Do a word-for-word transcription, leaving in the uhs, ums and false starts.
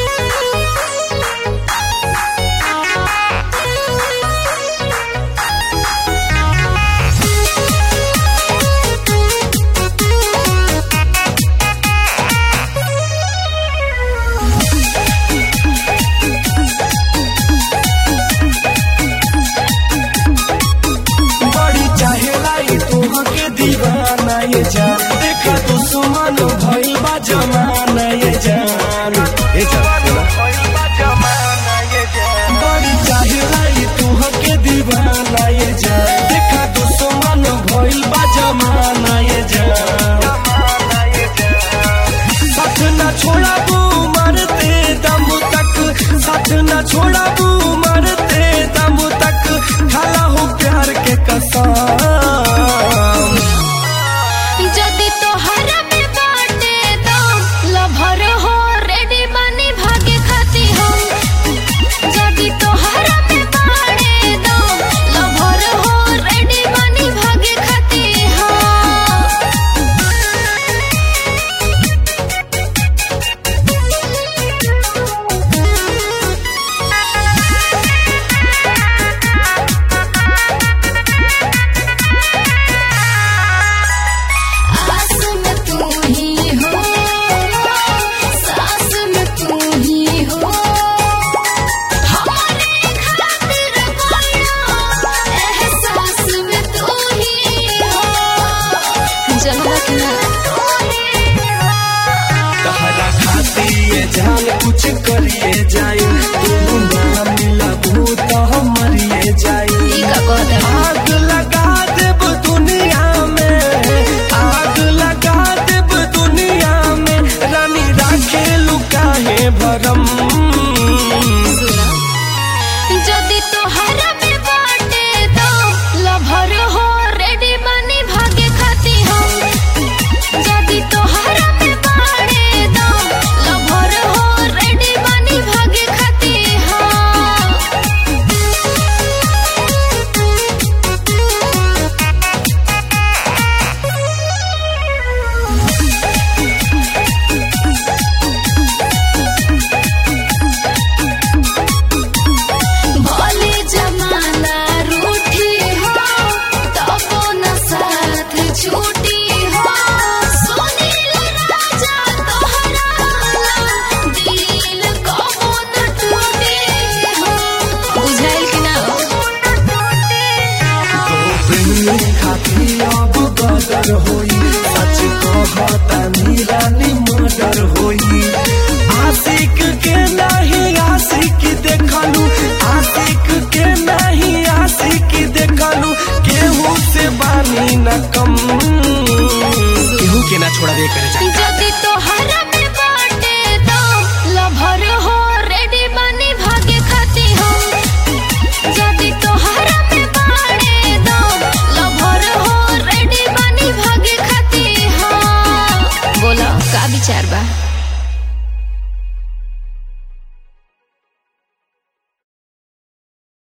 दीवाना ये जान देखा तो सुमन भइल बा जमाना ये जान ए जान बड़ी चाहिए तुहके दीवाना ये जान देखा तो सुमन भइल बा जमाना ये जान साथ ना छोड़ाबू मरते दम तक साथ ना छोड़ाबू मरते दम तक खाला हो प्यार के कसम जान कुछ करिए जाए तू ना मिला भूत मरिए जाए आग लगा देब दुनिया में आग लगा देब दुनिया में रानी राखे लुकाहे भरम जदी तोहरा में बाटे तो लभर हो रेडी बनी भागे खाती हम जदी तोहरा में बाटे तो लभर हो रेडी बनी भागे खाती भले जमाना रूठी हो तबो न साथ छूटी हो सुनील राजा तोहरा दिल कबो न टूटे हो बुझाइल कि ना खाती अब गदर होई सच कहता नीरानी मर्डर होई आशिक के नहीं आशिक देखलू आशिक के नहीं आशिक देखलू केहू से बानी न कम केहू के ना छोड़ा दे करे जा